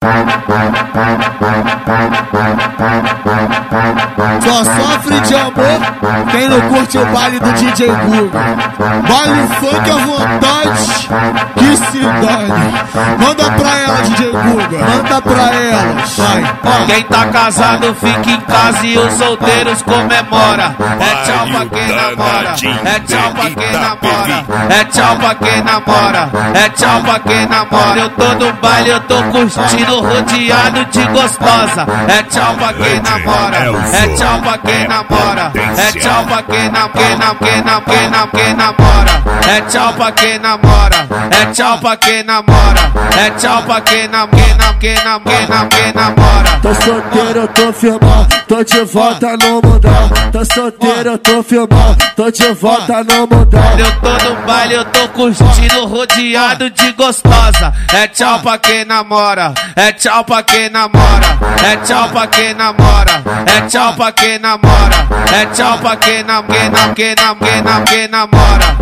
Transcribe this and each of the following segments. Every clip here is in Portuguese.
Só sofre de amor quem não curte o baile do DJ Guga. Baile funk à vontade, que se dane. Manda pra ela, DJ Guga, manda pra ela, vai. Quem tá casado fica em casa e os solteiros comemora. É tchau pra quem namora, é tchau pra quem namora, é tchau pra quem namora, é tchau pra quem namora. Eu tô no baile, eu tô curtindo rodeado de gostosa. É tchau pra quem namora, é tchau pra quem namora, é tchau pra quem namora, é tchau pra quem namora, é tchau pra quem namora, é tchau pra quem namora. Tô solteiro, eu tô firmão, tô de volta no mundão. Tô solteiro, eu tô firmão, tô de volta no mundão. Eu tô no baile, eu tô curtindo rodeado de gostosa. É tchau pra quem namora, é tchau pra quem namora, é tchau pra quem namora, é tchau pra quem namora, é tchau pra quem namora.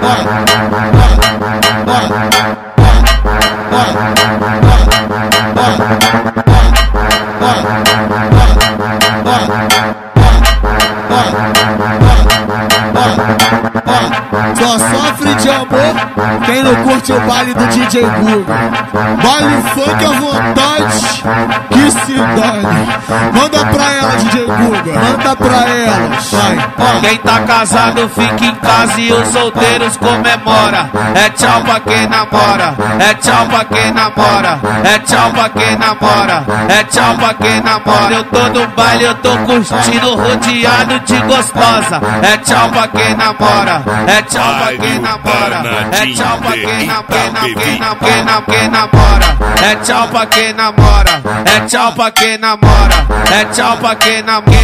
Só sofre de amor quem não curte o baile do DJ Guga. Baile funk à vontade, que se dane. Manda pra ela, DJ Guga, manda pra ela, vai. Quem tá casado fica em casa e os solteiros comemora. É tchau pra quem namora, é tchau pra quem namora, é tchau pra quem namora, é tchau pra quem namora. Eu tô no baile, eu tô curtindo rodeado de gostosa. É tchau pra quem namora, é tchau pra quem namora, é tchau pra quem namora, é tchau pra quem namora, é tchau pra quem namora, é tchau pra quem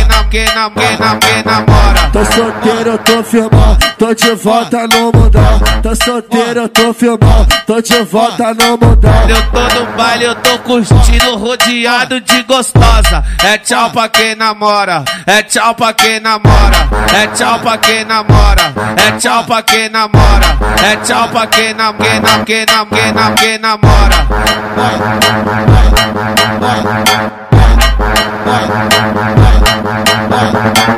namora. Tô solteiro, eu tô firmão, tô de volta no mundão. Tô solteiro, eu tô firmão, tô de volta no mundão. Eu tô no baile, eu tô curtindo rodeado de gostosa. É tchau pra quem namora, é tchau pra quem namora, é tchau pra quem namora, é tchau pra quem namora, é tchau pra quem namora. Vai.